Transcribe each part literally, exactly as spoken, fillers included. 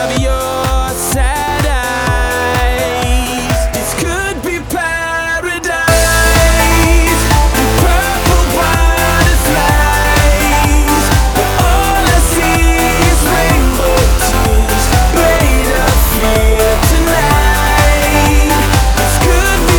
of your sad eyes. This could be paradise with purple butterflies, but all I see is rainbow tears made of fear tonight. This could be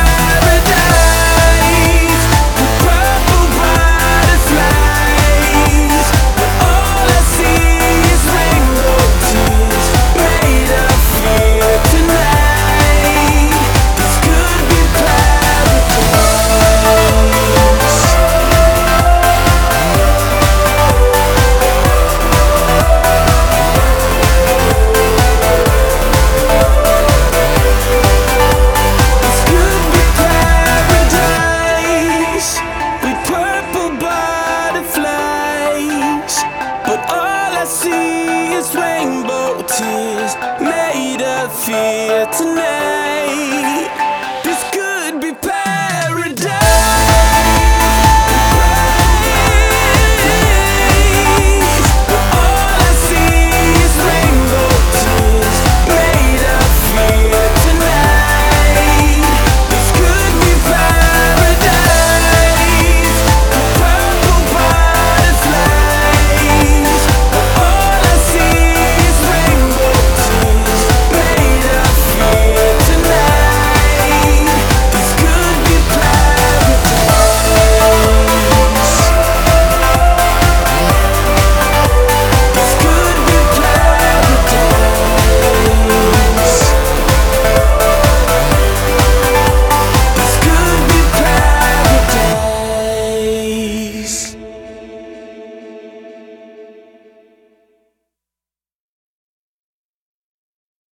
paradise with purple butterflies, but all I see is rainbow tears made of fear tonight. This could be paradise. This could be paradise with purple butterflies, but all I see is rainbow tears made of fear tonight.